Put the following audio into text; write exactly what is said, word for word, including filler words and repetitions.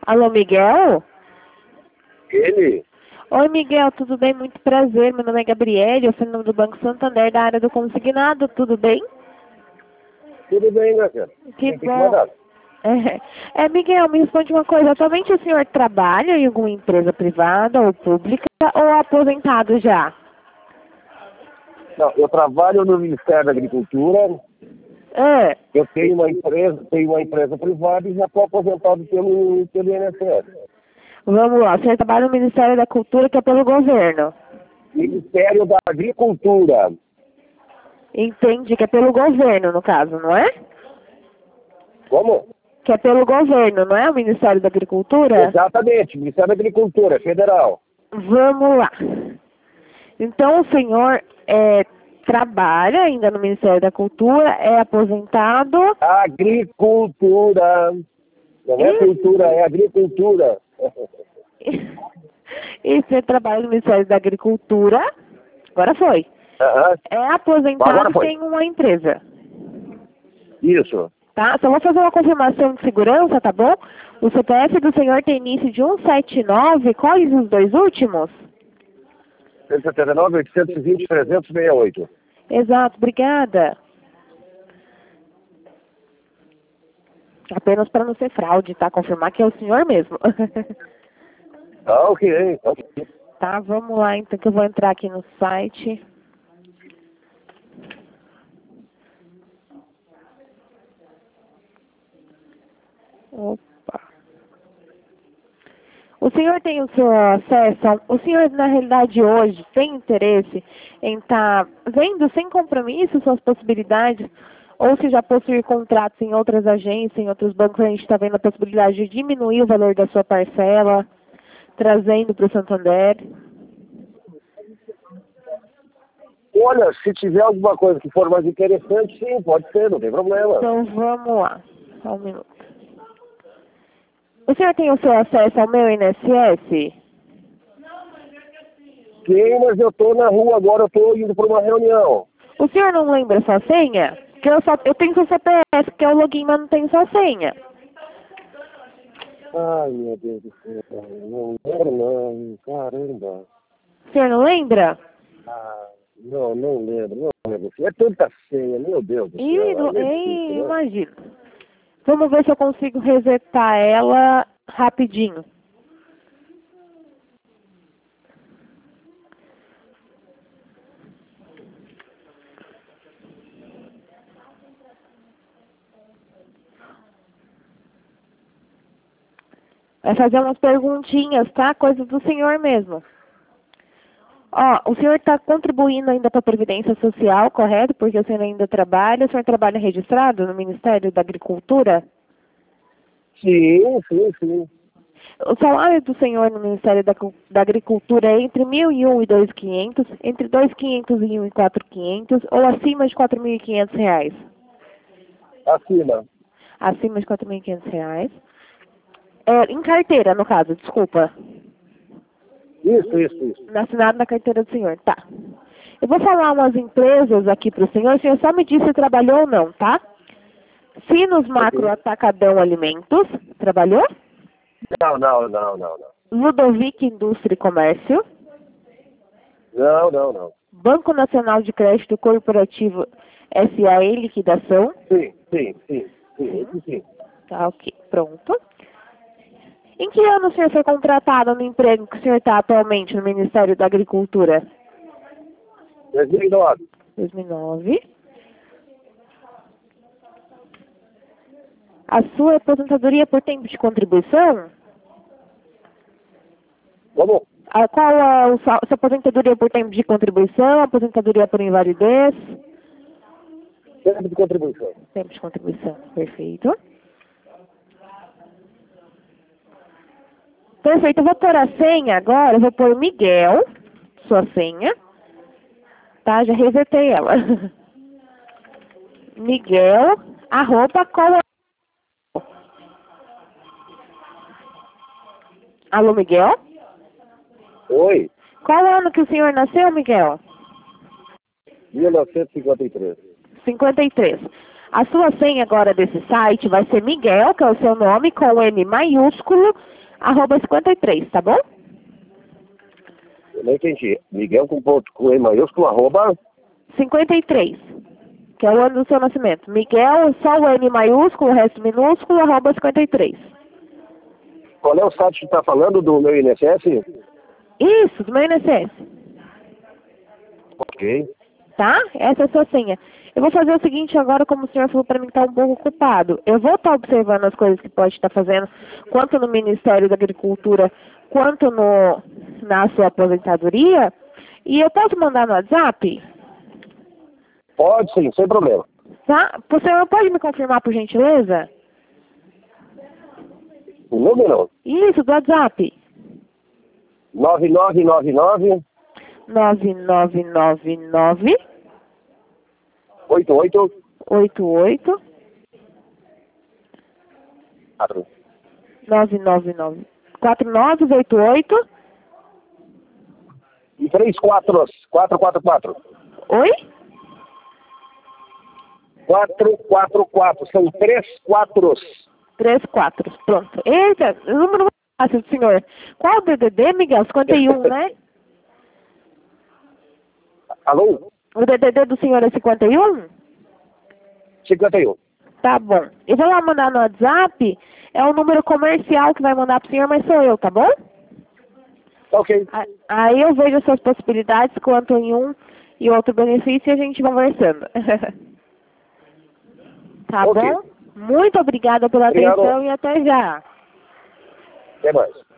Alô, Miguel? Ele? Oi, Miguel, tudo bem? Muito prazer. Meu nome é Gabriele, eu sou do Banco Santander, da área do consignado, tudo bem? Tudo bem, né, cara? Que Tem que bom. mandar. É, é, Miguel, me responde uma coisa. Atualmente o senhor trabalha em alguma empresa privada ou pública ou é aposentado já? Não, eu trabalho no Ministério da Agricultura, É. eu tenho uma empresa, tenho uma empresa privada e já estou aposentado pelo, pelo I N S S. Vamos lá, o senhor trabalha no Ministério da Cultura, que é pelo governo. Ministério da Agricultura. Entende que é pelo governo, no caso, não é? Como? Que é pelo governo, não é o Ministério da Agricultura? Exatamente, Ministério da Agricultura, federal. Vamos lá. Então o senhor é, trabalha ainda no Ministério da Cultura, é aposentado. Agricultura. Não é E, cultura, é agricultura. e você trabalha no Ministério da Agricultura, agora foi. Aham. É aposentado Agora foi. sem uma empresa. Isso. Tá? Só vou fazer uma confirmação de segurança, tá bom? O C P F do senhor tem início de cento e setenta e nove, quais os dois últimos? cento e setenta e nove, oitocentos e vinte, trezentos e sessenta e oito. Exato, obrigada. Apenas para não ser fraude, tá? Confirmar que é o senhor mesmo. Ah, ok, ok. Tá, vamos lá então que eu vou entrar aqui no site. Opa. O senhor tem o seu acesso, a- o senhor na realidade hoje tem interesse em estar vendo sem compromisso suas possibilidades, ou se já possui contratos em outras agências, em outros bancos, a gente está vendo a possibilidade de diminuir o valor da sua parcela, trazendo para o Santander. Olha, se tiver alguma coisa que for mais interessante, sim, pode ser, não tem problema. Então vamos lá, só um minuto. O senhor tem o seu acesso ao meu I N S S? Sim, mas eu tô na rua agora, eu tô indo para uma reunião. O senhor não lembra sua senha? Que eu, só, eu tenho seu C P F, que é o login, mas não tenho sua senha. Ai, meu Deus do céu, não lembro não, caramba. O senhor não lembra? Ah, não, não lembro, não lembro. É tanta senha, meu Deus do céu. Ih, Aí não- é ei, difícil, né? imagino. Vamos ver se eu consigo resetar ela rapidinho. Vai fazer umas perguntinhas, tá? Coisa do senhor mesmo. Ó, o senhor está contribuindo ainda para a Previdência Social, correto? Porque o senhor ainda trabalha. O senhor trabalha registrado no Ministério da Agricultura? Sim, sim, sim. O salário do senhor no Ministério da, Cu- da Agricultura é entre mil e um e dois mil e quinhentos, entre dois mil e quinhentos e um e quatro mil e quinhentos ou acima de quatro mil e quinhentos reais? Acima. Acima de quatro mil e quinhentos reais. É, em carteira, no caso, desculpa. Isso, isso, isso. Assinado na carteira do senhor, tá. Eu vou falar umas empresas aqui para o senhor, o senhor só me diz se trabalhou ou não, tá? Sinos Macro Atacadão Alimentos, trabalhou? Não, não, não, não, não. Ludovic Indústria e Comércio. Não, não, não. Banco Nacional de Crédito Corporativo S A E Liquidação. Sim, sim, sim, sim, isso sim. Tá, ok. Pronto. Em que ano o senhor foi contratado no emprego que o senhor está atualmente no Ministério da Agricultura? dois mil e nove. dois mil e nove. A sua aposentadoria é por tempo de contribuição? Vamos. A qual é a sua sua aposentadoria por tempo de contribuição? Aposentadoria por invalidez? Tempo de contribuição. Tempo de contribuição, perfeito. Perfeito, eu vou pôr a senha agora, eu vou pôr Miguel, sua senha. Tá, já resetei ela. Miguel, arroba, qual é? Alô, Miguel? Oi, Qual ano que o senhor nasceu, Miguel? mil novecentos e cinquenta e três. cinquenta e três. A sua senha agora desse site vai ser Miguel, que é o seu nome, com M maiúsculo, arroba cinquenta e três, tá bom? Eu não entendi. Miguel com ponto, com E maiúsculo, arroba... cinquenta e três, que é o ano do seu nascimento. Miguel, só o M maiúsculo, o resto minúsculo, arroba cinquenta e três. Qual é o site que está falando do meu I N S S? Isso, do meu I N S S. Ok. Tá? Essa é a sua senha. Eu vou fazer o seguinte agora, como o senhor falou para mim que está um pouco ocupado. Eu vou estar observando as coisas que pode estar fazendo, quanto no Ministério da Agricultura, quanto no, na sua aposentadoria. E eu posso mandar no WhatsApp? Pode sim, sem problema. Tá? O senhor pode me confirmar, por gentileza? O número? Isso, do WhatsApp. nove nove nove nove nove nove nove nove oito oito oito oito quatro. nove nove nove quatro nove oito oito E três quatro, quatro quatro quatro. Oi? quatro quatro quatro, são três quatros. Três quatro, pronto. Eita, o número fácil do senhor. Qual o D D D, Miguel? cinquenta e um, né? Alô? O D D D do senhor é cinquenta e um? cinquenta e um. Tá bom. Eu vou lá mandar no WhatsApp. É o número comercial que vai mandar pro senhor, mas sou eu, tá bom? Ok. A- Aí eu vejo as suas possibilidades quanto em um e outro benefício e a gente vai conversando. Tá Ok. bom? Muito obrigada pela Obrigado. atenção e até já. Até mais.